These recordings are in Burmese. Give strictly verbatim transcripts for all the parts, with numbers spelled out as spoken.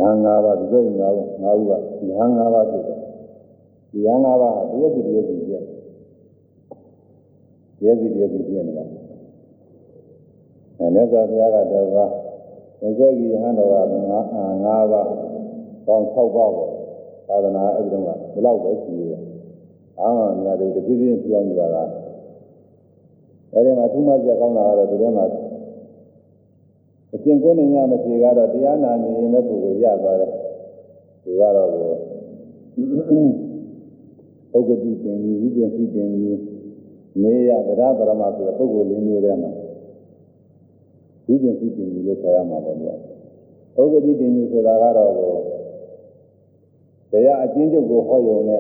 hang ngaba di so ngaba ngaba di hang ngabaဖြစ်တယ်ဒီဟန်ငါးပါးတရားစီတရားစီပြည့်တရားစီတရားစီပြည့်နေတာအဲမြတ်စွာဘုရားကတော့ပါသစ္စာကြီးဟန်တော်ကငါးငါးပါးပေါင်း၆ပါးပေါ့သာသနာအဲ့ဒီတော့ကဘယ်လောက်ပဲရှိသေးတယ်အားမများတယ်တပြည့်ပြည့်ပြောင်းယူပါလားအဲ့ဒီမှာသူ့မပြကောင်းတာကတော့ဒီထဲမှာအကျင့်ကိုနေညမဖြေကတော့တရားနာနေရင်လည်းပုဂ္ဂိုလ်ရသွားတယ်သူကတော့ပုဂ္ဂတိတင်ယူဥပ္ပစီတင်ယူနေရဗဒပရမဆိုတဲ့ပုဂ္ဂိုလ်လေးမျိုးထဲမှာဥပ္ပစီတင်ယူလို့ခေါ်ရမှာပေါ့လို့ပုဂ္ဂတိတင်ယူဆိုတာကတော့တရားအကျဉ်းချုပ်ကိုဟောယုံနဲ့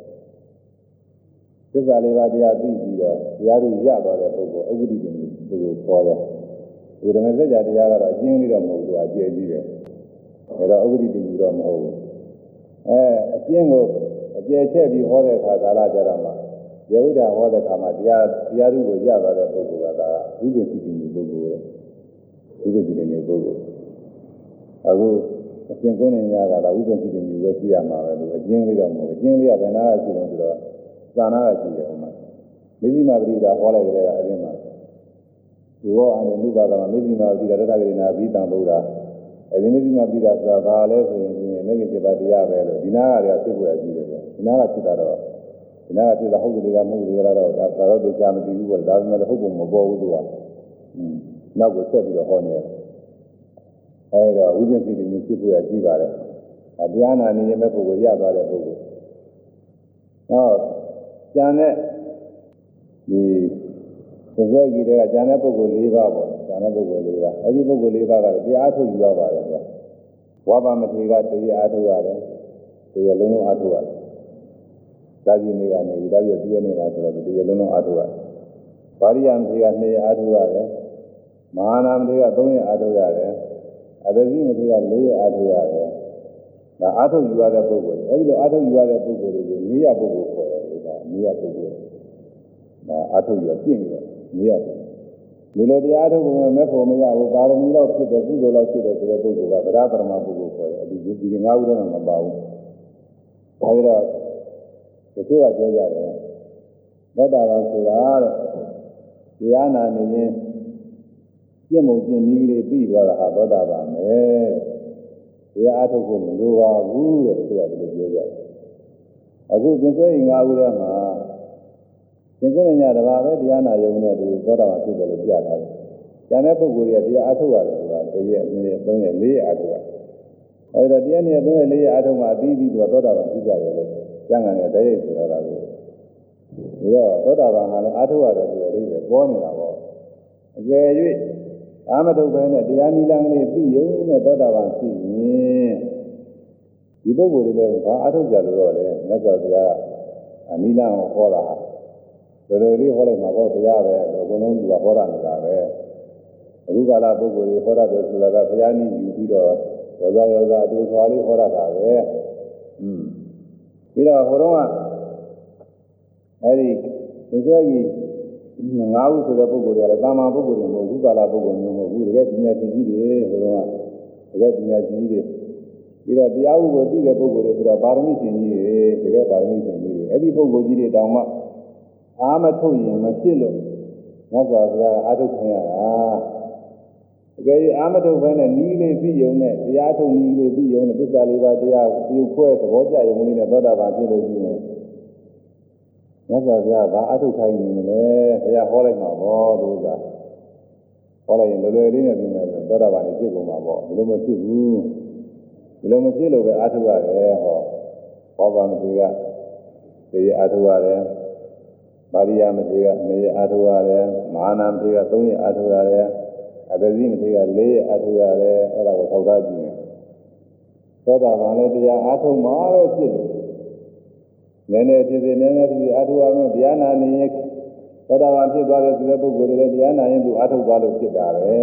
သစ္စာလေးပါးတရားသိပြီးတော့တရားတို့ရသွားတဲ့ပုဂ္ဂိုလ်ဥပ္ပတိတင်ယူပုဂ္ဂိုလ်ခေါ်တယ်ဒီဓမ္မစကြာတရားကတော့အကျဉ်းလေးတော့မဟုတ်ဘူးအကျယ်ကြီးတယ်အဲတော့ဥပ္ပတိတင်ယူတော့မဟုတ်ဘူးအဲအကျဉ်းကိုအကျယ်ချက်ပြီးဟောတဲ့အခါကာလကြတော့မှယေဝိဒဟောတဲ့အခါမှာတရားတရားသူကိုရသွားတဲ့ပုဂ္ဂိုလ်ကဒါဥပ္ပစီတင်ယူပုဂ္ဂိုလ်ရဲ့ဥပ္ပစီတင်ယူပုဂ္ဂိုလ်အခုအကျဉ်းကိုနေရတာကဥပ္ပစီတင်ယူပဲပြရမှာပဲလို့အကျဉ်းလေးတော့မဟုတ်ဘူးအကျဉ်းလေးကဘယ်နာကရှိတော့ဆိုတော့သာနာကရှိတယ်ဟိုမှာမေဇိမာပရိဒါဟောလိုက်ကြတဲ့ကအရင်မှာဒီဘောအနေနုပါကမှာမေဇိမာပရိဒါတတ္တဂရိနာဘိတံဗုဒ္ဓအဲဒီမေဇိမာပရိဒါဆိုတာဘာလဲဆိုရင်မေဂိစေပါတရားပဲလို့ဒီနာကလည်းသိဖို့ရကြည့်တယ်ပေါ့ဒီနာကဖြစ်တာတော့ဒီနာကဖြစ်တာဟုတ်တယ်လားမဟုတ်တယ်လားတော့ဒါသာတော့တရားမသိဘူးပေါ့ဒါပေမဲ့ဟုတ်ပုံမပေါ်ဘူးသူကနောက်ကိုဆက်ပြီးတော့ဟောနေတယ်အဲဒါဥပ္ပစီတင်ဖြစ်ဖို့ရကြည့်ပါတယ်အတရားနာနေရင်မဲ့ပုဂ္ဂိုလ်ရသွားတဲ့ပုဂ္ဂိုလ်တော့ကျန်တဲ့ဒီသစ္စာကြီးတွေကကျန်တဲ့ပုဂ္ဂိုလ်၄ပါးပေါ့ကျန်တဲ့ပုဂ္ဂိုလ်၄ပါးအဲဒီပုဂ္ဂိုလ်၄ပါးကတရားထုတ်ယူရပါတယ်ကွာဝါပါမထေကတရားထုတ်ရတယ်တရားလုံးလုံးအားထုတ်ရတယ်သာကြီးနေကနေဒီတော့ပြည့်နေပါဆိုတော့တရားလုံးလုံးအားထုတ်ရတယ်ပါရိယမထေက၂ရက်အားထုတ်ရတယ်မဟာနာမထေက၃ရက်အားထုတ်ရတယ်အဒဇိမထေက၄ရက်အားထုတ်ရတယ်ဒါအားထုတ်ယူရတဲ့ပုဂ္ဂိုလ်အဲဒီလိုအားထုတ်ယူရတဲ့ပုဂ္ဂိုလ်တွေကို၄ရက်ပုဂ္ဂိုလ်ခေါ်တယ်ဒါ၄ရက်ပုဂ္ဂိုလ်ဒါအားထုတ်ယူရပြင့်ပြီးတော့၄ရက်ဒီလိုတရားထုတ်ဖို့မဲ့ဖို့မရဘူးပါရမီတော့ဖြစ်တယ်ကုသိုလ်တော့ဖြစ်တယ်ဆိုတဲ့ပုဂ္ဂိုလ်ကဗဒပရမပုဂ္ဂိုလ်ခေါ်တယ်အဲဒီဒီငါးခုတည်းကမပါဘူးဒါကြတော့ဒီလိုကပြောကြတယ်သောတာပန်ဆိုတာတဲ့တရားနာနေရင်ပြည့်မုံကျင့်နည်းလေးပြီးသွားတာဟာသောတာပန်ပဲတရားအားထုတ်ဖို့မလိုပါဘူးတဲ့သူကဒီလိုပြောကြတယ်အခုကျင့်စွဲရင်ငါးခုတည်းမှာသင်္ကုညတဘာပဲတရားနာယုံနဲ့သူသောတာပန်ဖြစ်တယ်လို့ပြထားတယ်။ကျန်တဲ့ပုဂ္ဂိုလ်တွေကတရားအားထုတ်ရတယ်ဆိုတာတစ်ရက်နှစ်ရက်သုံးရက်လေးရက်အားထုတ်ရတယ်။အဲဒီတော့တရားနှစ်ရက်သုံးရက်လေးရက်အားထုတ်မှအသီးသီးသူကသောတာပန်ဖြစ်ကြတယ်လို့ကျမ်းဂန်နဲ့တည်းရဆိုတာကိုဒီတော့သောတာပန်ကလည်းအားထုတ်ရတယ်ဆိုတဲ့အိဗယ်ပေါ်နေတာပေါ့။အကျယ်၍အာမထုတ်ပဲနဲ့တရားနိလန်းကလေးပြီးရုံနဲ့သောတာပန်ဖြစ်ရင်ဒီပုဂ္ဂိုလ်တွေလည်းဘာအားထုတ်ကြလို့တော့လဲမြတ်စွာဘုရားကအနိလန်းကိုဟောတာတော်တော်လေးဟောလိုက်မှာပေါ့ဘုရားပဲအကုန်လုံးသူကဟောတာနေတာပဲအခုကာလပုဂ္ဂိုလ်တွေဟောတယ်ဆိုတာကဘုရားနည်းယူပြီးတော့ရောသာရောသာအတူထွားလေးဟောတာပဲอืมပြီးတော့ဟိုတော့ကအဲဒီသစ္စာကြီးငါးခုဆိုတဲ့ပုဂ္ဂိုလ်တွေကလည်းတာမန်ပုဂ္ဂိုလ်တွေမဟုတ်ဘူးကာလပုဂ္ဂိုလ်မျိုးမဟုတ်ဘူးတကယ်ပညာရှင်ကြီးတွေဟိုတော့ကတကယ်ပညာရှင်ကြီးတွေပြီးတော့တရားဥပ္ပသိတဲ့ပုဂ္ဂိုလ်တွေဆိုတော့ပါရမီရှင်ကြီးတွေတကယ်ပါရမီရှင်ကြီးတွေအဲ့ဒီပုဂ္ဂိုလ်ကြီးတွေတောင်မှအာမထုတ်ရင်မဖြစ်လို့မြတ်စွာဘုရားအာထုတ်ခင်ရတာတကယ်ကြီးအာမထုတ်ပဲနဲ့နီးလေးပြီးယုံနဲ့တရားထုတ်နီးလေးပြီးယုံနဲ့သစ္စာလေးပါးတရားပြုခွဲသဘောကျယုံလေးနဲ့သောတာပန်ဖြစ်လို့ရှိရင်မြတ်စွာဘုရားဘာအာထုတ်ခိုင်းနေမလဲဘုရားဟောလိုက်မှာပေါ့သူကဟောလိုက်ရင်လွယ်လွယ်လေးနဲ့ပြီးမယ်ဆိုသောတာပန်ဖြစ်ကုန်မှာပေါ့ဒီလိုမဖြစ်ဘူးဒီလိုမဖြစ်လို့ပဲအာထုတ်ရတယ်ဟောဘောပါမထေကတရားအာထုတ်ရတယ်ပါရိယမထေက၂ရက်အားထုတ်ရတယ်မဟာနာမထေက၃ရက်အားထုတ်ရတယ်အဒဇိမထေက၄ရက်အားထုတ်ရတယ်အဲ့ဒါကိုထောက်ထားကြည့်ရင်သောတာပန်လည်းတရားအားထုတ်မှာပဲဖြစ်တယ်နည်းနည်းဖြစ်စေနည်းနည်းဖြစ်စေအားထုတ်ရမယ်တရားနာနေရင်သောတာပန်ဖြစ်သွားတဲ့ဆိုတဲ့ပုဂ္ဂိုလ်တွေလည်းတရားနာရင်သူအားထုတ်သွားလို့ဖြစ်တာပဲ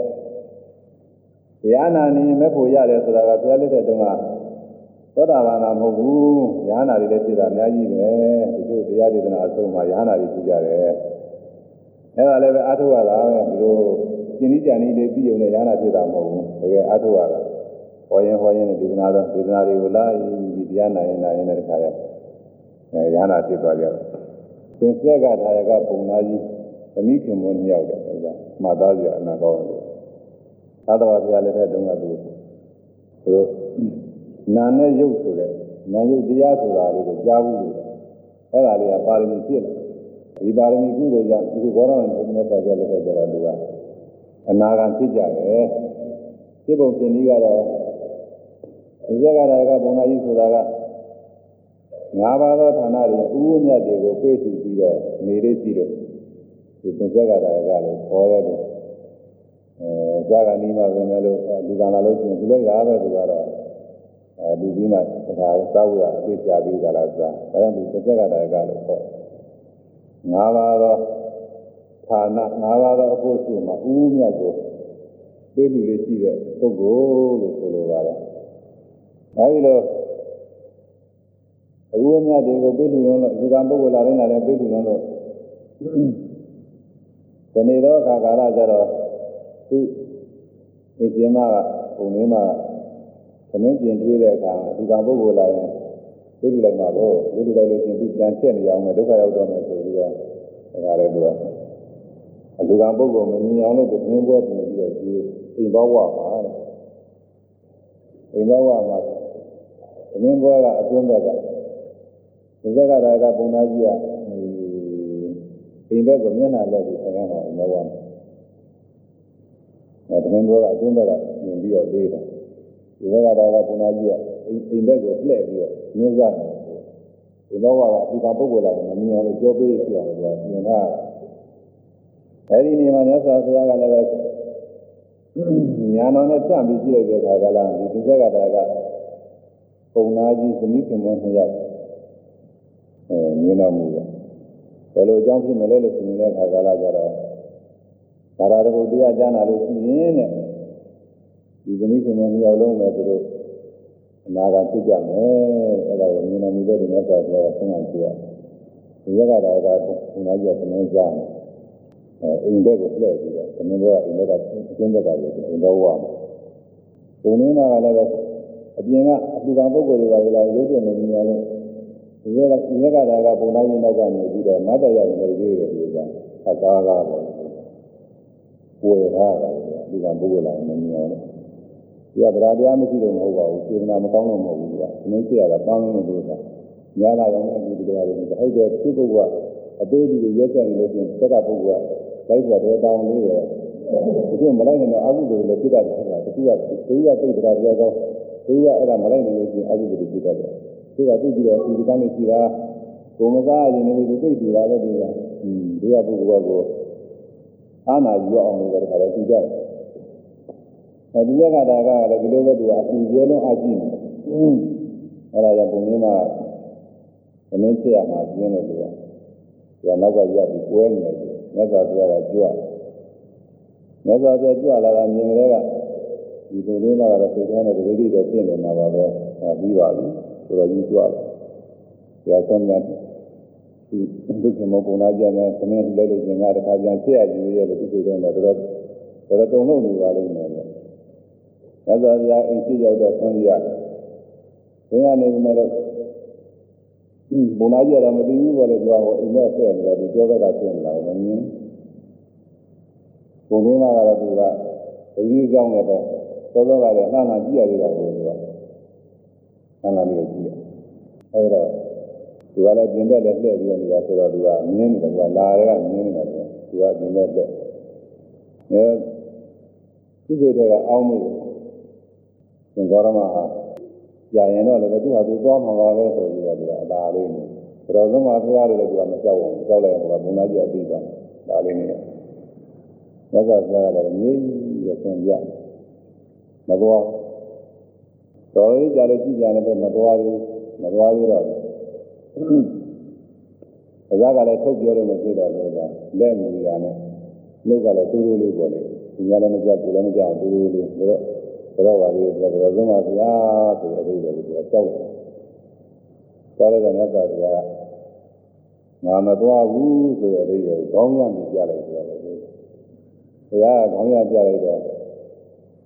တရားနာနေရင်မဲ့ဖို့ရတယ်ဆိုတာကဘုရားလက်ထက်တုန်းကသောတာပန်ကမဟုတ်ဘူးယဟနာတွေလည်းဖြစ်တာအများကြီးပဲဒီလိုတရားဒေသနာအဆုံးမှာယဟနာတွေဖြစ်ကြတယ်အဲ့ဒါလည်းပဲအားထုတ်ရတာပဲဒီလိုရှင်းဤကြံဤလေးပြီးုံနဲ့ယဟနာဖြစ်တာမဟုတ်ဘူးတကယ်အားထုတ်ရတာသဟောရင်ဟောရင်ဒေသနာတော့ဒေသနာတွေကိုလာပြီးတရားနာရင်နာရင်လည်းတခါလဲအဲရဟနာဖြစ်သွားကြတယ်ပင်ဆက်ကထာယကပုံနာကြီးသမီးခင်မွန်းရောက်တယ်ဆိုတာမှတ်သားကြအနာကောင်းတယ်သာသဝဘုရားလက်ထက်တုန်းကသူတို့နာနဲ့ရုပ်ဆိုတဲ့နာယုတ်တရားဆိုတာလေးကိုကြားဘူးလို့အဲ့ဒါလေးကပါရမီဖြစ်တယ်ဒီပါရမီကုသိုလ်ကြောင့်ဒီဘောရမမြတ်စွာဘုရားလက်ထက်ကျတော့သူကအနာဂံဖြစ်ကြတယ်ဖြစ်ပုံပြင်ကြီးကတော့ဒီဇဂရကဘုံနာကြီးဆိုတာကငါးပါးသောဌာနတွေဥပုမြတ်တွေကိုပြေးထူပြီးတော့နေလေးရှိတော့ဒီသင်္ဇဂရကလည်းခေါ်ရတယ်အဲဇာကနီးမှပဲမဲ့လို့လူကလာလို့ရှိရင်သူလိုက်တာပဲသူကတော့အဲလူကြီးမှဒါသာဝရအပြစ်ကြပြီးကြလားသာဒါကြောင့်ဒီသင်္ဇဂရကလို့ခေါ်တယ်ငါးပါးသောဌာနငါးပါးသောအဖို့စုမှာဥပုမြတ်ကိုပြေးထူလေးရှိတဲ့ပုဂ္ဂိုလ်လို့ဆိုလိုပါတယ်အဲဒီလိုအဝိမြတ်တွေကိုပြေးလူလုံးလို့ဒီကံပုဂ္ဂိုလ်လာတိုင်းလာတိုင်းပြေးလူလုံးလို့ဒီနေ့တော့အခါကာလကျတော့သူအရှင်မကပုံရင်းမှာသမင်းပြင်ပြေးတဲ့အခါဒီကံပုဂ္ဂိုလ်လာရင်ပြေးလူလိုက်မှာကိုပြေးလူလိုက်လို့ချင်းသူပြန်ချက်နေအောင်မယ်ဒုက္ခရောက်တော့မယ်ဆိုပြီးတော့ဒါကြတဲ့သူကအလူကံပုဂ္ဂိုလ်မမြင်အောင်လို့သူပြင်းပွဲပြင်ပြီးတော့ဒီအိမ်ဘဝမှာအိမ်ဘဝမှာသမင်းပွဲကအတွင်းဘက်ကဒီဇက်ကရာကပုံသားကြီးကအိမ်ဘက်ကိုမျက်နှာလက်ပြီးဆိုင်ရမှာအိမ်ဘဝမှာအဲသမင်းပွဲကအတွင်းဘက်ကမြင်ပြီးတော့ပေးတယ်ဒီဇက်ကရာကပုံသားကြီးကအိမ်ဘက်ကိုလှည့်ပြီးတော့ညှိုးစားတယ်ဒီဘဝကဒီကပုဂ္ဂိုလ်လာရင်မမြင်အောင်လို့ကြောပေးပြအောင်လို့သူကပြင်ထားတယ်အဲဒီနေမှာမြတ်စွာဘုရားကလည်းညာတော်နဲ့ကြံ့ပြီးကြည့်လိုက်တဲ့အခါကလည်းဒီသက်ကတာကပုံနာကြီးသမီးခင်မနှစ်ယောက်အဲမြင်တော်မူတယ်ဘယ်လိုအကြောင်းဖြစ်မလဲလို့ဆိုနေတဲ့အခါကလည်းကြတော့သာရတဘုတရားကြားနာလို့ရှိရင်တဲ့ဒီသမီးခင်မနှစ်ယောက်လုံးပဲသူတို့အနာဂတ်ဖြစ်ကြမယ်အဲ့ဒါကိုမြင်တော်မူတဲ့မြတ်စွာဘုရားကဆုံးမကြည့်ရဒီသက်ကတာကပုံနာကြီးကသမင်းကြားတယ်အိမ်ဘက်ကိုလှည့်ပြီးတော့သမင်းဘက်ကအိမ်ဘက်ကအတွင်းဘက်ကကိုအိမ်တော်ဝါမှာပုံရင်းမှာလည်းအပြင်ကအလူကံပုဂ္ဂိုလ်တွေပါလာရုပ်တည်နေကြလို့ဒီကဒီကတာကပုံသားရင်းနောက်ကနေပြီးတော့မတ်တရားတွေနေသေးတယ်ဒီကအကားကားပေါ့ပွေထားတာလူကံပုဂ္ဂိုလ်လာမမြင်အောင်လို့သူကဗราတရားမရှိလို့မဟုတ်ပါဘူးစေတနာမကောင်းလို့မဟုတ်ဘူးသူကသမင်းရှိရတာပန်းလို့လို့ဆိုတာများလာအောင်လည်းဒီလိုရတယ်ဟုတ်တယ်သူပုဂ္ဂိုလ်ကအသေးဒီရက်ချက်နေလို့ချင်းသက်ကပုဂ္ဂိုလ်ကလိုက်ပွားတော့တောင်းလေးပဲဒီလိုမလိုက်ရင်တော့အကုသိုလ်တွေလည်းဖြစ်တတ်တယ်ဆိုတာတကူကသူကသိဗราတရားကောင်းသူကအဲ့ဒါမလိုက်နိုင်လို့ချင်းအကုသိုလ်တွေဖြစ်တတ်တယ်သူကသိပြီးတော့ဒီကနေ့ရှိတာကိုမစားရင်လည်းဒီသိတူတာပဲသူကဒီကပုဂ္ဂိုလ်ကအာနာယူအောင်လို့ပဲတခါလဲသူကြတယ်အဲဒီလက်ကတာကလည်းဒီလိုပဲသူကအတူရဲလုံးအကြည့်နေအဲ့ဒါကြောင့်ပုံရင်းမှာသမင်းချက်ရမှာပြင်းလို့သူကသူကနောက်ကရပ်ပြီးပွဲနေတယ်မြတ်စွာဘုရားကကြွမြတ်စွာဘုရားကြွလာတာမြင်ကြတဲ့ကဒီပုံလေးမှာကတော့စိတ်ထဲနဲ့ဒီလိုတော့ဖြစ်နေမှာပါပဲပြီးပါပြီဆိုတော့ကြီးကြွလာဘုရားဆုံးမြတ်ဒီဒုက္ခမောပုံနာကြတဲ့သမင်းလိုက်လို့ရှင်ကတခါပြန်ချက်ရကြည့်ရလို့ဒီစိတ်ထဲတော့တော်တော်တုံလို့နေပါလိမ့်မယ်မြတ်စွာဘုရားအိမ်ရှိရောက်တော့ဆွမ်းရတယ်ဆွမ်းရနေပြီမဲ့တော့ဘုံနာကြီးကတော့မသိဘူးပေါ့လေသူကဟိုအိမ်မက်ဆက်နေတော့သူကြောဘက်ကဆင်းလာတော့မမြင်ဘုံလေးမှာကတော့သူကဒီလိုကြောင်းလည်းပဲသောသောကလည်းလှမ်းလှမ်းကြည့်ရသေးတာကိုသူကလှမ်းလှမ်းပြီးကြည့်ရအဲဒါသူကလည်းပြင်ဘက်လည်းလှည့်ပြီးနေတာဆိုတော့သူကမြင်နေတယ်ကွာလာရဲကမြင်နေတာသူကသူကပြင်ဘက်လက်အဲသူ့စိတ်ကအောင်းမိတယ်သင်္ဘောရမဟာကြာရင်တော့လည်းသူ့ဟာသူသွားမှာပါပဲဆိုပြီးတော့သူကအသာလေးနေဘယ်တော်ဆုံးမှာဖရားလို့လည်းသူကမကြောက်ဘူးကြောက်လိုက်ရင်ကဘုံသားကြီးအပြီးသွားဒါလေးနေရသစ္စာစကားလည်းမြည်ပြီးတော့ဆွံ့ကြမသွားတော်လေးကြာလို့ကြည့်ကြတယ်ပဲမသွားဘူးမသွားသေးတော့အစားကလည်းထုတ်ပြောလို့မဖြစ်တော့ဘူးကလက်မူရနဲ့နှုတ်ကလည်းတူးတူးလေးပေါ်နေသူများလည်းမကြောက်ဘူးလည်းမကြောက်တူးတူးလေးဆိုတော့ဘယ်တော့ပါလဲဆိုတော့သုံးပါဗျာဆိုတဲ့အသေးပဲသူကကြောက်တယ်ကြောက်တဲ့မြတ်စွာဘုရားငါမသွားဘူးဆိုတဲ့အသေးပဲခေါင်းရမ်းပြလိုက်ဆိုတော့ဘုရားခေါင်းရမ်းပြလိုက်တော့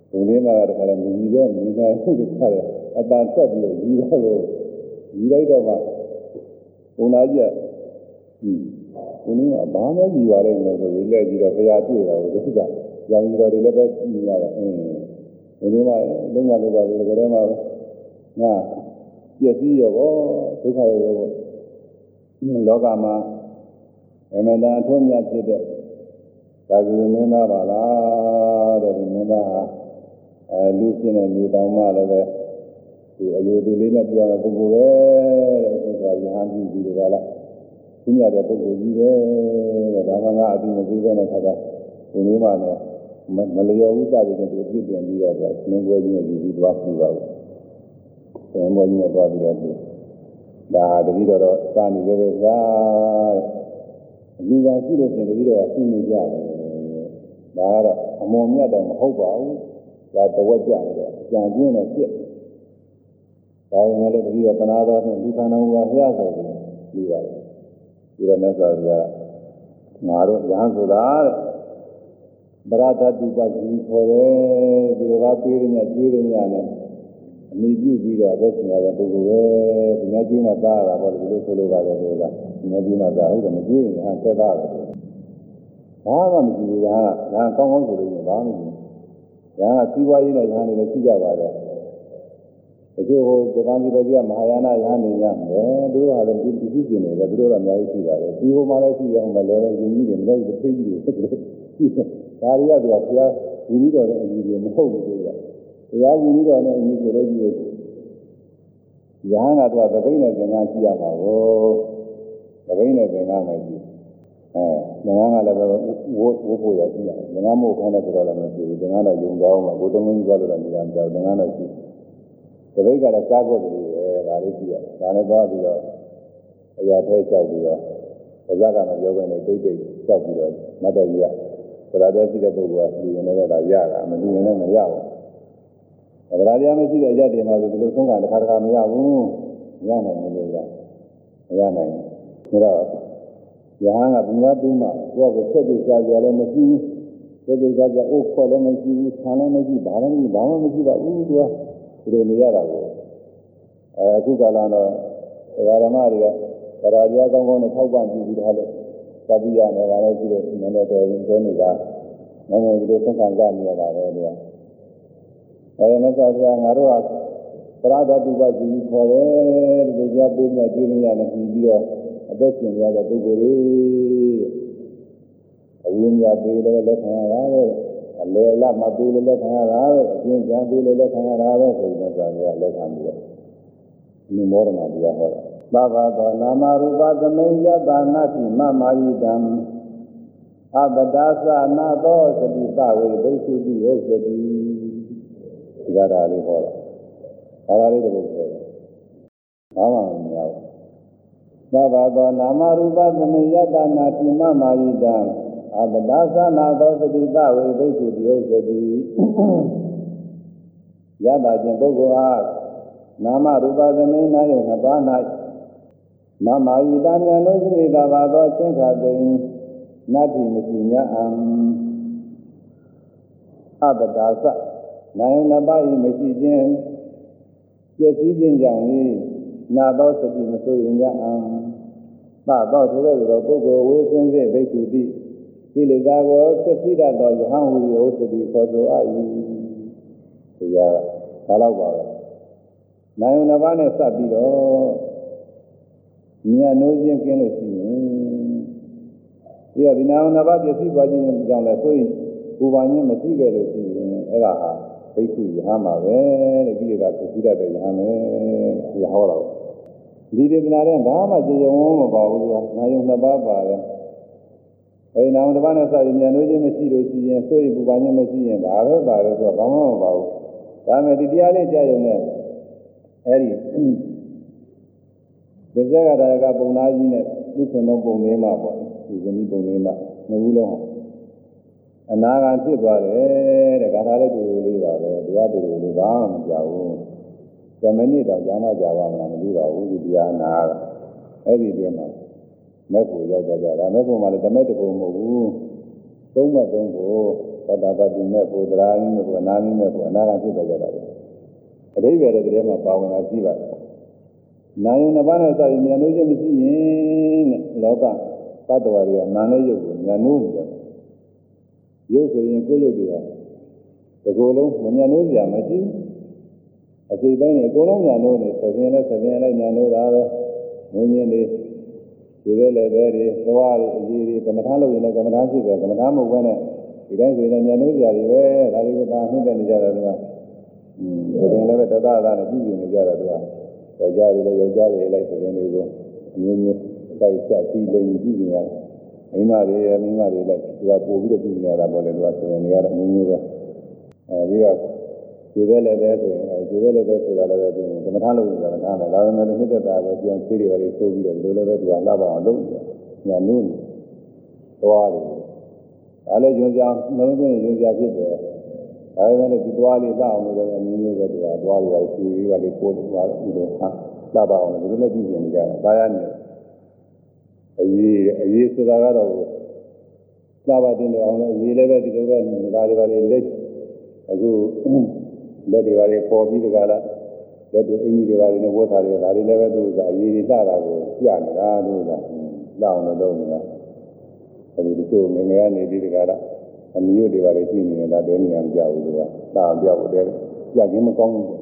ဘုံလေးမှာတခါလဲမြည်ပဲမြည်နေဟုတ်တယ်ခါတယ်အတန်ဆက်ပြီးတော့ညီတော့ကိုညီလိုက်တော့မှဘုံသားကြီးကဟင်းဘုံလေးကဘာမှညီပါလိမ့်လို့ဆိုပြီးလက်ကြည့်တော့ဘုရားတွေ့တာကိုသူကရောင်ကြီးတော်တွေလည်းပဲညီရတော့အင်းဘုံလေးကလုံးဝလုံးပါပြီတကယ်တည်းမှာငါပြည့်စည်ရောပေါ့ဒုက္ခရောပေါ့လောကမှာအမှန်တရားအထွတ်မြတ်ဖြစ်တဲ့ဘာဂဝမင်းသားပါလားတဲ့ဒီမင်းသားဟာအဲလူရှင်းတဲ့နေတောင်မှလည်းပဲသူအယုဒိလေးနဲ့ပြောတဲ့ပုဂ္ဂိုလ်ပဲတဲ့ဆိုတော့ယဟန်ပြုပြီးဒီကလာသူမြတ်တဲ့ပုဂ္ဂိုလ်ကြီးပဲတဲ့ဒါမှငါအပြီးမပြီးပဲနဲ့ခါတာဒီနေ့မှလည်းမလျော်ဘူးစသည်ဖြင့်သူပြစ်တင်ပြီးတော့ပဲနင်းပွဲကြီးနဲ့ယူပြီးသွားပြတာကိုဆင်းပွဲကြီးနဲ့သွားပြီးတော့သူဒါတတိတော်တော့စာနေလည်းပဲဗျာလူပါရှိလို့ရှင်တတိတော်ကသူ့နေကြတယ်ဒါကတော့အမုံမြတ်တော့မဟုတ်ပါဘူးဒါတဝက်ကြတယ်တော့ကြံကျွင်းတော့ပြစ်ဒါပေမဲ့လည်းတတိတော်သနာတော်နဲ့လူခန္ဓာကိုယ်ကဘုရားဆိုတယ်လူပါတယ်ဒီရနဲ့ဆိုတော့ငါတို့ရဟန်းဆိုတာတဲ့ဗရဒတုပဇီခေါ်တယ်ဒီလိုကပေးရညကျွေးရညနဲ့အမိပြုပြီးတော့အသက်ရှင်ရတဲ့ပုဂ္ဂိုလ်ပဲဒီနေ့ကျွေးမှသားရတာပေါ့ဒီလိုဆိုလိုပါတယ်ဆိုတာဒီနေ့ကျွေးမှသားဟုတ်တယ်မကျွေးရင်ဟာကဲသားတယ်ဘာမှမကြည့်ဘူးဒါကဒါကောင်းကောင်းဆိုလို့ရင်ဘာမှမကြည့်ဒါကစီးပွားရေးနဲ့ရဟန်းတွေလည်းရှိကြပါတယ်တချို့ဟိုဂျပန်ပြည်ပြည်ကမဟာယာနရဟန်းတွေညမယ်သူတို့ကလည်းဒီဒီကျင်နေတယ်သူတို့ကအများကြီးရှိပါတယ်ဒီဟိုမှာလည်းရှိတယ်ဟိုမှာလည်းပဲယဉ်ကြီးတွေမလို့တစ်ဖိကြီးတွေဖြစ်တယ်ဒါတွေကသူကဘုရားဝိနည်းတော်နဲ့အညီတွေမဟုတ်ဘူးသူကဘုရားဝိနည်းတော်နဲ့အညီဆိုလို့ကြီးရဟန်းကတော့သဘိနဲ့သင်္ကန်းရှိရမှာကိုသဘိနဲ့သင်္ကန်းမယ်ကြီးအဲသင်္ကန်းကလည်းပဲဝိုးဝိုးဖို့ရရှိရတယ်သင်္ကန်းမို့ခိုင်းတဲ့ဆိုတော့လည်းမရှိဘူးသင်္ကန်းတော့ယုံကောင်းမှာကိုယ်သုံးလုံးကြီးသွားလို့လည်းမရမ်းကြောက်သင်္ကန်းတော့ရှိသဘိကလည်းစားဖို့တည်းပဲဒါလေးရှိရတယ်ဒါနဲ့သွားပြီးတော့အရာထဲလျှောက်ပြီးတော့ပါဇက်ကမပြောဘဲနဲ့တိတ်တိတ်လျှောက်ပြီးတော့မတ်တော်ကြီးကသရတရားရှိတဲ့ပုဂ္ဂိုလ်ကလူရင်လည်းဒါရတာမလူရင်လည်းမရဘူးသရတရားမရှိတဲ့အရာတွေမှာဆိုဒီလိုသုံးကတစ်ခါတစ်ခါမရဘူးမရနိုင်ဘူးလို့ကမရနိုင်ဘူးဒါတော့ယဟန်ကဘုရားပြီးမှသူကဆက်ပြီးကြားကြလည်းမရှိဘူးဆက်ပြီးကြားကြအိုးခွက်လည်းမရှိဘူးဆံလည်းမရှိဘာလည်းမရှိဘာမှမရှိပါဘူးသူကဒီလိုနေရတာကိုအဲအခုကလာတော့ဒကာဓမ္မတွေကသရတရားကောင်းကောင်းနဲ့ထောက်ပံ့ပြီးပြီးသားလို့သတိရနေပါလေရှိလို့နည်းနည်းတော်ရင်တော်နေတာနောက်မှဒီလိုသင်္ခါရနေရတာပဲသူကအဲဒီနဲ့ဆိုပြငါတို့ကပရဒတုပဇီခေါ်တယ်ဒီလိုကြားပေးနေကျွေးနေရတယ်ပြီးပြီးတော့အသက်ရှင်ရတဲ့ပုဂ္ဂိုလ်တွေအဝိညာဉ်ပေးလည်းလက်ခံရတာပဲအလေလမပေးလည်းလက်ခံရတာပဲအကျဉ်းချမ်းပေးလည်းလက်ခံရတာပဲဆိုပြီးတော့ဆိုလက်ခံပြီးတော့ဒီမောရဏတရားဟောတာသဗ္ဗသောနာမရူပသမိယတနာတိမမယိတံအပဒါသနာသောသတိသဝေဘိက္ခုတိဟုတ်သတိဒီကရာလေးဟောတာဒါရာလေးတစ်ပုဒ်ဆိုတယ်ဘာမှမများဘူးသဗ္ဗသောနာမရူပသမိယတနာတိမမယိတံအပဒါသနာသောသတိသဝေဘိက္ခုတိဟုတ်သတိယတခြင်းပုဂ္ဂိုလ်အားနာမရူပသမိနာယုနှစ်ပါး၌မမယိတမြတ်လို့ရှိနေတာပါသောသင်္ခါသိနတ္တိမရှိညအံအပဒါသနာယုနှစ်ပါး၏မရှိခြင်းပြည့်စည်ခြင်းကြောင့်ဤနာသောသတိမဆိုရင်ညအံသသောဆိုတဲ့သောပုဂ္ဂိုလ်ဝေစင်းစေဘိက္ခုတိကိလေသာကိုသတိရသောယဟန်ဟူ၏ဥစ္စတိခေါ်ဆိုအပ်၏ဒီကဒါတော့ပါပဲနာယုနှစ်ပါးနဲ့စပ်ပြီးတော့မြတ်နိုးခြင်းကင်းလို့ရှိရင်ပြီးတော့ဒီနာယုနှစ်ပါးပြည့်စည်သွားခြင်းကြောင့်လည်းဆိုရင်ပူပါခြင်းမရှိခဲ့လို့ရှိရင်အဲ့ဒါဟာဘိက္ခုယဟန်ပါပဲတဲ့ကိလေသာသတိရတဲ့ယဟန်ပဲဒီဟောတာဒီဒေသနာတဲ့ဘာမှကြေရုံမပါဘူးသူကနာယုနှစ်ပါးပါတယ်အဲဒီနာယုနှစ်ပါးနဲ့စပ်ပြီးမြတ်နိုးခြင်းမရှိလို့ရှိရင်ဆိုရင်ပူပါခြင်းမရှိရင်ဒါပဲပါတယ်ဆိုတော့ဘာမှမပါဘူးဒါမဲ့ဒီတရားလေးကြားရုံနဲ့အဲဒီသစ္စာကတာကပုံသားကြီးနဲ့သူ့ဆင်မပုံလေးမှာပေါ့ဒီဇနီးပုံလေးမှာနှစ်ခုလုံးအနာဂတ်ဖြစ်သွားတယ်တဲ့ဂါထာလေးတူတူလေးပါပဲတရားတူတူလေးဘာမှမကြောက်ဘူးဇမနစ်တော့ကြာမှကြာပါမလားမသိပါဘူးဒီတရားနာအဲ့ဒီတည်းမှာမဲ့ကိုရောက်သွားကြတာမဲ့ကိုမှလည်းဓမ္မတပုံမဟုတ်ဘူးသုံးမဲ့သုံးကိုသောတာပတိမဲ့ဖို့သရာမိမဲ့ဖို့အနာမိမဲ့ဖို့အနာဂတ်ဖြစ်သွားကြတာပဲအတိပ္ပယ်တဲ့တည်းမှာပါဝင်လာရှိပါတယ်နာယုံနှစ်ပါးနဲ့စပြီးဉာဏ်လို့ချင်းမရှိရင်တဲ့လောကသတ္တဝါတွေကနာနဲ့ရုပ်ကိုဉာဏ်လို့နေတယ်ရုပ်ဆိုရင်ကိုယ်ရုပ်တွေကဒီကိုယ်လုံးမဉာဏ်လို့ကြမရှိဘူးအစိတ်ပိုင်းနဲ့အကုန်လုံးဉာဏ်လို့နေသဖြင့်လဲသဖြင့်လဲဉာဏ်လို့တာပဲငွေညင်းတွေဒီပဲလေပဲတွေသွားတွေအကြီးတွေကမ္မထာလို့ရင်လည်းကမ္မထာဖြစ်တယ်ကမ္မထာမဟုတ်ဘဲနဲ့ဒီတိုင်းဆိုရင်ဉာဏ်လို့ကြတွေပဲဒါတွေကိုသာနှိမ့်တဲ့နေကြတယ်သူကอืมသဖြင့်လည်းပဲတသသာနဲ့ပြုပြင်နေကြတယ်သူကယောက်ျားတွေလည်းယောက်ျားတွေလိုက်သဖြင့်တွေကိုအမျိုးမျိုးအကြိုက်ချက်ပြီးလိမ့်ပြုပြင်ရတယ်မိန်းမတွေရဲ့မိန်းမတွေလိုက်သူကပို့ပြီးတော့ပြုပြင်ရတာပေါ့လေသူကဆိုရင်နေရာအမျိုးမျိုးပဲအဲပြီးတော့ဒီပဲလည်းပဲဆိုရင်ဒီပဲလည်းပဲဆိုတာလည်းပဲဒီကမ္မထာလို့ရင်ကမ္မထာပဲဒါပေမဲ့လည်းမြစ်သက်တာပဲကြောင်းသေးတွေပါလေဆိုပြီးတော့ဒီလိုလည်းပဲသူကလှပအောင်လုပ်ညာနုနေသွားတယ်ဒါလည်းယွန်းကြနှလုံးသွင်းယွန်းကြဖြစ်တယ်ဒါပေမဲ့လည်းဒီသွားလေးလှအောင်လို့လည်းအမျိုးမျိုးပဲသူကသွားလေးပါလေဖြူလေးပါလေပို့တယ်သွားပြီးတော့ဟာလှပအောင်လို့ဒီလိုလည်းပြုပြင်နေကြတာဒါရနေအရေးအရေးဆိုတာကတော့လှပတင်တယ်အောင်လို့အရေးလည်းပဲဒီလိုပဲဒါတွေပါလေလက်အခုလက်တွေပါလေပေါ်ပြီးတကားလားလက်တို့အင်ကြီးတွေပါလေနဲ့ဝတ်ထားတယ်ဒါတွေလည်းပဲသူကအရေးကြီးတာကိုပြနေတာလို့ကလောင်းလို့လုပ်နေတာအဲဒီတချို့ငငယ်ကနေပြီးတကားလားအမျိုးတွေပါလေရှိနေတယ်ဒါတဲနေရမကြဘူးသူကသာပြောက်တယ်ပြခြင်းမကောင်းဘူး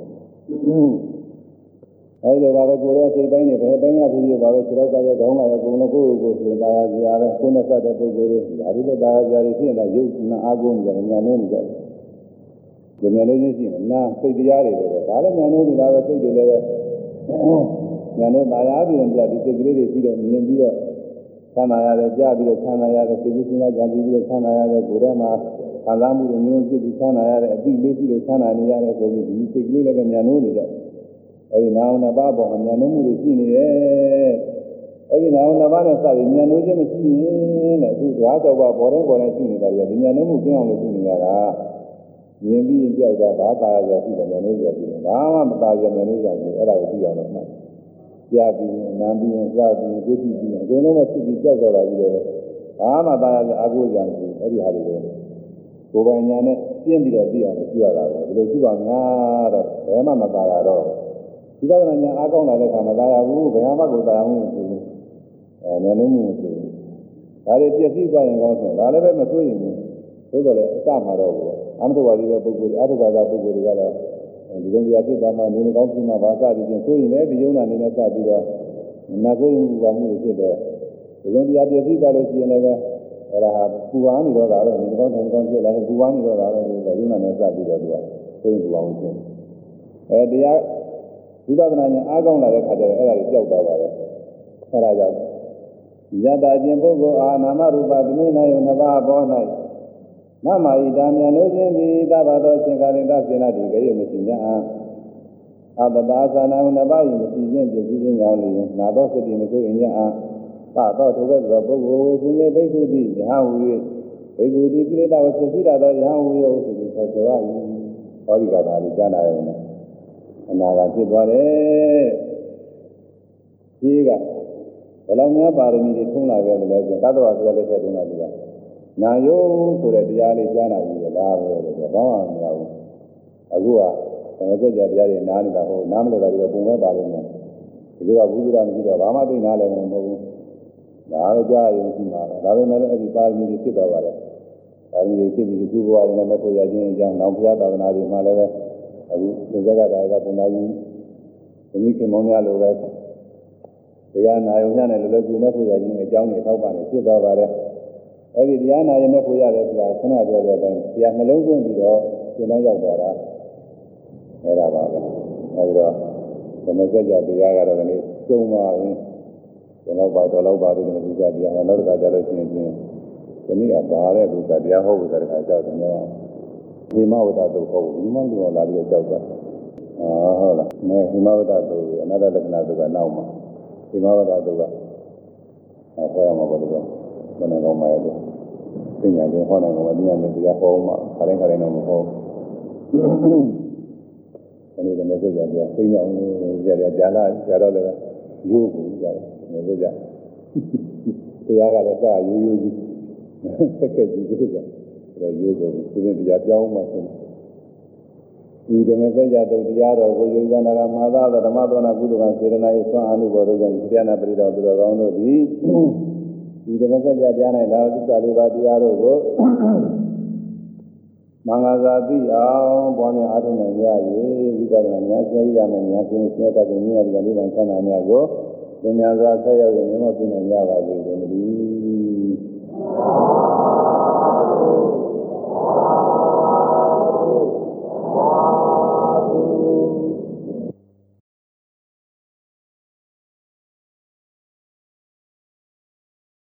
အဲဒီလိုပါပဲကိုယ်ရဲ့စိတ်ပိုင်းနဲ့ဘယ်ပိုင်းကဖြစ်ဖြစ်ပါပဲခြေထောက်ကရောခေါင်းကရောဘုံလုံးကိုယ်ကိုယ်ကိုသာယာစရာပဲကိုယ်နဲ့စတဲ့ပုဂ္ဂိုလ်တွေဒါတွေလည်းသာယာစရာတွေဖြစ်နေတာရုပ်နာအားကိုးနေကြတယ်ညာလို့နေကြတယ်ဒီမျက်လုံးချင်းရှိနေနာစိတ်တရားတွေလည်းပဲဒါလည်းညာလို့နေတာပဲစိတ်တွေလည်းပဲညာလို့သာယာပြီးတော့ကြာဒီစိတ်ကလေးတွေရှိတော့မြင်ပြီးတော့ဆန္ဒရတယ်ကြားပြီးတော့ဆန္ဒရတယ်စိတ်ကူးစဉ်းစားကြပြီးတော့ဆန္ဒရတယ်ကိုယ်ထဲမှာခံစားမှုတွေမျိုးဖြစ်ပြီးဆန္ဒရတယ်အတိလေးရှိလို့ဆန္ဒနေရတယ်ဆိုပြီးဒီစိတ်ကလေးလည်းပဲညာလို့နေကြတယ်အဲဒီနာဝနပါပေါ်မှာဉာဏ်လုံးမှုတွေရှိနေတယ်အဲဒီနာဝနပါနဲ့စပြီးဉာဏ်လုံးချင်းမရှိရင်တဲ့အခုသွားတော့ပါပေါ်တဲ့ပေါ်တဲ့ရှိနေတာတွေကဒီဉာဏ်လုံးမှုကျင်းအောင်လို့ရှိနေရတာမြင်ပြီးကြောက်တာဘာသာရရှိတယ်ဉာဏ်လုံးကြရှိတယ်ဘာမှမသာရဉာဏ်လုံးကြရှိအဲ့ဒါကိုသိအောင်လို့မှတ်ကြားပြီးနားပြီးစားပြီးသိပြီးပြီးအကုန်လုံးပဲဖြစ်ပြီးကြောက်တော့တာကြီးတယ်ဘာမှသာရအာကိုကြမရှိဘူးအဲ့ဒီဟာတွေကိုကိုယ်ပိုင်ဉာဏ်နဲ့ပြင်းပြီးတော့သိအောင်လို့ကြည့်ရတာပဲဒီလိုကြည့်ပါများတော့ဘယ်မှမသာရတော့ဒီကနေ့ညာအားကောင်းလာတဲ့ခါမသာရဘူးဘယ်ဟာမှကိုသာရမှုမရှိဘူးအဲမျက်လုံးမှုမရှိဘူးဒါတွေပြည့်စည်သွားရင်ကောင်းဆိုဒါလည်းပဲမစိုးရင်ဘူးသို့တော်လည်းအစမှာတော့ဘူးအမတဝါဒီပဲပုဂ္ဂိုလ်အာထုဘာသာပုဂ္ဂိုလ်တွေကတော့ဒီလိုတရားဖြစ်သွားမှနေမကောင်းဖြစ်မှဘာသာပြီးချင်းစိုးရင်လည်းဒီယုံနာနေနဲ့စပြီးတော့နာစိုးရင်ဘူးပါမှုတွေဖြစ်တယ်ဒီလိုတရားပြည့်စည်သွားလို့ရှိရင်လည်းပဲအဲဒါဟာပူပန်နေတော့တာပဲနေမကောင်းတယ်မကောင်းဖြစ်လာရင်ပူပန်နေတော့တာပဲဒီယုံနာနဲ့စပြီးတော့သူကစိုးရင်ပူပန်မှုချင်းအဲတရားဝိပဿနာဉာဏ်အားကောင်းလာတဲ့ခါကျတော့အဲ့ဒါကြီးကြောက်သွားပါတယ်အဲ့ဒါကြောင့်ယတ္တခြင်းပုဂ္ဂိုလ်အာနာမရူပသမိနာယုနှစ်ပါးပေါ်၌မမဤတာမြန်လို့ခြင်းသည်သဗ္ဗသောအရှင်ကာရိတစေနာတိကြရမရှိ냐အပတာသနာနှစ်ပါးဤမရှိခြင်းပြည့်စည်ခြင်းကြောင့်လည်းနာသောစတိမဆိုရင်냐သသောထိုကဲ့သို့ပုဂ္ဂိုလ်ဝေသင်္ကေဘိက္ခုတိယဟဝေဘိက္ခုတိကိလေသာဝဖြစ်စီတာသောယဟဝေယဟုဆိုပြီးခေါ်ကြရ၏ဟောဒီကသာလေးကြားနာရုံနဲ့အနာဂတ်ဖြစ်သွားတယ်ဒီကဘယ်လောက်များပါရမီတွေထုံးလာခဲ့တယ်လဲဆိုသတ္တဝါဆိုတဲ့လက်ထက်တုန်းကသူကနာယုဆိုတဲ့တရားလေးကြားနာပြီးတော့လားပဲလို့ဆိုဘာမှမရဘူးအခုကသမစကြာတရားတွေနားနေတာဟုတ်နားမလို့တာပြီးတော့ပုံပဲပါလိမ့်မယ်ဒီလိုကဘုရားမရှိတော့ဘာမှသိနာလည်းမဟုတ်ဘူးဒါလည်းကြားရုံရှိမှာဒါပေမဲ့လည်းအဲ့ဒီပါရမီတွေဖြစ်သွားပါတယ်ပါရမီတွေဖြစ်ပြီးဒီကုဘဝတွေနဲ့မဲ့ဖို့ရခြင်းအကြောင်းနောက်ဘုရားသာသနာတွေမှာလည်းအခုဒီဇဂတာကပုံသားကြီးဒီမိခင်မောင်များလိုပဲတရားနာယုံညနဲ့လည်းလည်းကုမဲ့ဖို့ရခြင်းအကြောင်းတွေထောက်ပံ့နေဖြစ်သွားပါတယ်အဲ့ဒီတရားနာရင်မဲ့ဖို့ရတယ်ဆိုတာခုနပြောတဲ့အတိုင်းတရားနှလုံးသွင်းပြီးတော့သင်တန်းရောက်သွားတာအဲ့ဒါပါပဲအဲ့ဒီတော့သမစကြာတရားကတော့ဒီနေ့သုံးပါရင်တော့ဘာတော့တော့ပါတယ်သမစကြာတရားကနောက်တစ်ခါကျတော့ရှင်းရှင်းဒီနေ့ကပါတဲ့လူကတရားဟောဖို့တဲ့ခါကြောက်တယ်နော်ဒီမဝတ္တသုတ်ဟောဖို့ဒီမှမလို့လာပြီးကြောက်တာအာဟုတ်လားမဲဒီမဝတ္တသုတ်အနာတ္တလက္ခဏာသုတ်ကနောက်မှာဒီမဝတ္တသုတ်ကဟောရမှာပေါ့ဒီတော့ဘယ်နဲ့ကောင်းမှလဲပညာတွေဟောနိုင်မှာပညာနဲ့တရားဟောမှာခါတိုင်းခါတိုင်းတော့မဟောအဲဒီကမဲ့ကြကြပြသိညောင်းကြကြကြာလာကြာတော့လည်းရိုးဘူးကြာတယ်မဲ့ကြတရားကလည်းစာရိုးရိုးကြီးဆက်ခဲ့ကြည့်ကြဒါရုပ်ကိုသူရင်တရားပြောင်းမှဖြစ်ဒီဓမ္မစကြာတုတ်တရားတော်ကိုယုဇာနာကမာသဓမ္မသောနာကုသကစေတနာ၏သွမ်းအနုဘောတို့ကြောင့်တရားနာပရိတော်သူတော်ကောင်းတို့သည်ဒီဓမ္မစကြာကြား၌လာသစ္စာလေးပါးတရားတို့ကိုမင်္ဂလာသိအောင်ပွားများအားထုတ်နိုင်ရ၍ဝိပဿနာဉာဏ်ဆင်းရဲရမယ်ဉာဏ်ဖြင့်ဆင်းရဲတဲ့ဉာဏ်ပြီးတော့နိဗ္ဗာန်ချမ်းသာများကိုသင်ညာစွာဆက်ရောက်ရင်မြတ်ပြုနိုင်ကြပါစေကုန်သတည်း